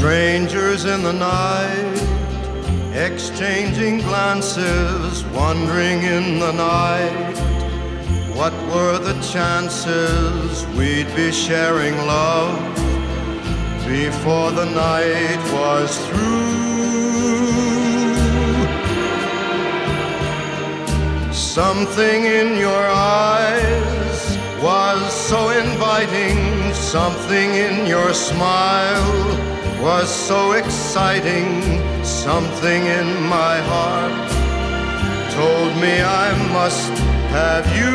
Strangers in the night, exchanging glances, wandering in the night. What were the chances we'd be sharing love before the night was through? Something in your eyes was so inviting, something in your smile was so exciting, something in my heart told me I must have you.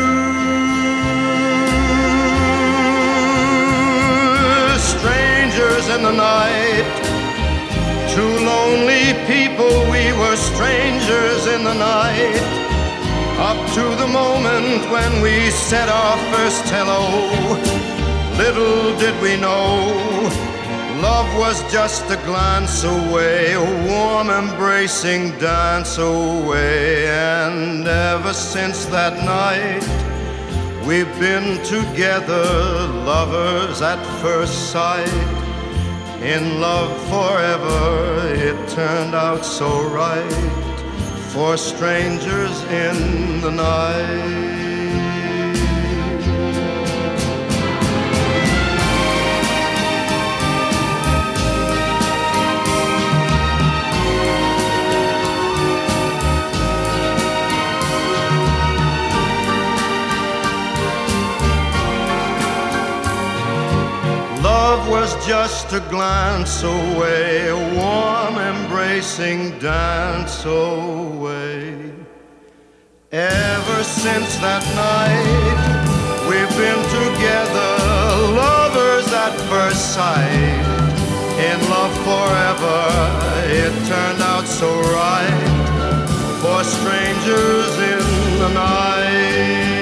Strangers in the night, two lonely people, we were strangers in the night, up to the moment when we said our first hello. Little did we know, love was just a glance away, a warm embracing dance away. And ever since that night, we've been together, lovers at first sight. In love forever, it turned out so right, for strangers in the night. Love was just a glance away, a warm embracing dance away. Ever since that night, we've been together, lovers at first sight. In love forever, it turned out so right, for strangers in the night.